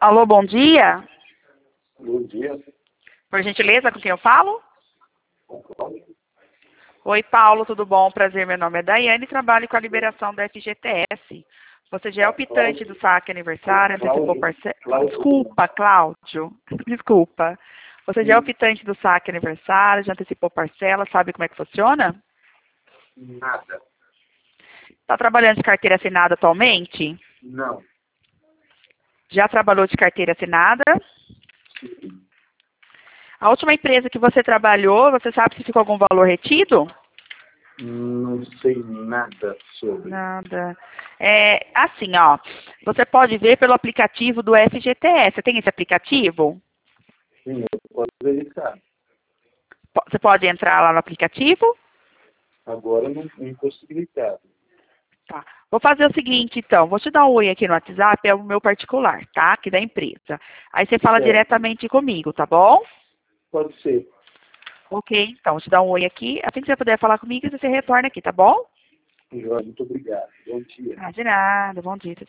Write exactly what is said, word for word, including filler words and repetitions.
Alô, bom dia. Bom dia. Por gentileza, com quem eu falo? Oi, Paulo, tudo bom? Prazer, meu nome é Daiane e trabalho com a liberação da F G T S. Você já é optante do saque aniversário, antecipou parcela... Desculpa, Cláudio. Desculpa. Você já é optante do saque aniversário, já antecipou parcela, sabe como é que funciona? Nada. Está trabalhando de carteira assinada atualmente? Não. Já trabalhou de carteira assinada? A última empresa que você trabalhou, você sabe se ficou algum valor retido? Não sei nada sobre. Nada. É, assim, ó, você pode ver pelo aplicativo do F G T S. Você tem esse aplicativo? Sim, eu posso verificar. Você pode entrar lá no aplicativo? Agora não é impossibilitado. Tá. Vou fazer o seguinte, então. Vou te dar um oi aqui no WhatsApp, é o meu particular, tá? Aqui da empresa. Aí você fala Certo. diretamente comigo, tá bom? Pode ser. Ok, então, vou te dar um oi aqui. Assim que você puder falar comigo, você retorna aqui, tá bom? Joia, muito obrigado. Bom dia. Ah, de nada. Bom dia.